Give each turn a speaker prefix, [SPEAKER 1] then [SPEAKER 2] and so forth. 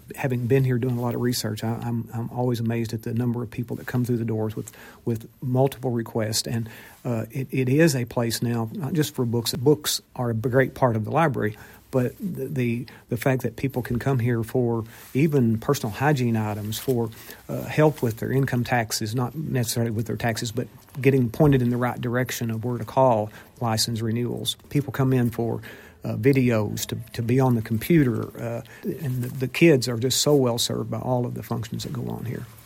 [SPEAKER 1] having been here doing a lot of research, I'm always amazed at the number of people that come through the doors with multiple requests. And it is a place now, not just for books. Books are a great part of the library, but the fact that people can come here for even personal hygiene items, for help with their income taxes, not necessarily with their taxes, but getting pointed in the right direction of where to call license renewals. People come in for videos, to be on the computer, and the kids are just so well served by all of the functions that go on here.